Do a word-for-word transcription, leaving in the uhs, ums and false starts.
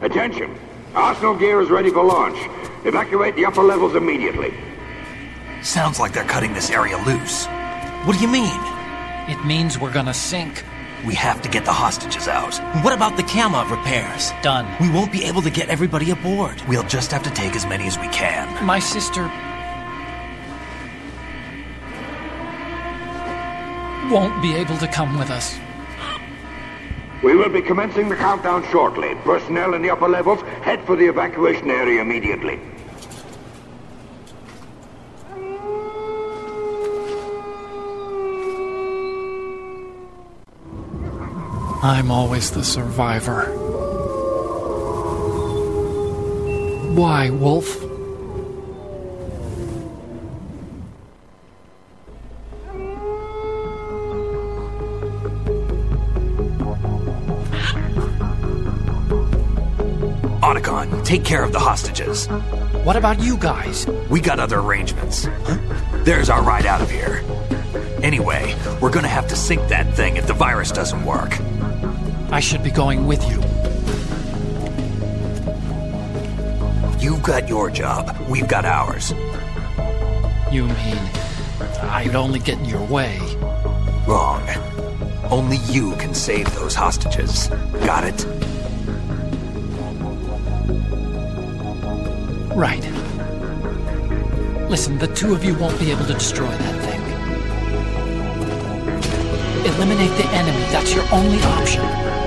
Attention! Arsenal gear is ready for launch. Evacuate the upper levels immediately. Sounds like they're cutting this area loose. What do you mean? It means we're gonna sink. We have to get the hostages out. What about the camera repairs? Done. We won't be able to get everybody aboard. We'll just have to take as many as we can. My sister... won't be able to come with us. We will be commencing the countdown shortly. Personnel in the upper levels, head for the evacuation area immediately. I'm always the survivor. Why, Wolf? Otacon, take care of the hostages. What about you guys? We got other arrangements. Huh? There's our ride out of here. Anyway, we're gonna have to sink that thing if the virus doesn't work. I should be going with you. You've got your job. We've got ours. You mean I'd only get in your way? Wrong. Only you can save those hostages. Got it? Right. Listen, the two of you won't be able to destroy that thing. Eliminate the enemy. That's your only option.